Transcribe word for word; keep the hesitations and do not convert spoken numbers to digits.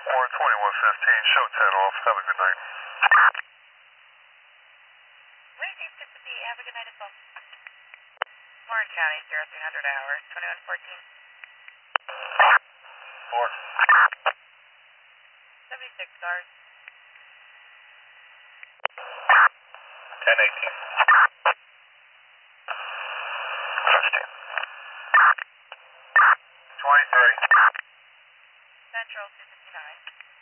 Or twenty-one fifteen, show ten off. Have a good night. Waiting to the have a good night as well. Warren County, zero three hundred hours, twenty-one fourteen. Four. seventy-six cars. ten eighteen. fifteen. twenty-three. Central, two fifty-nine.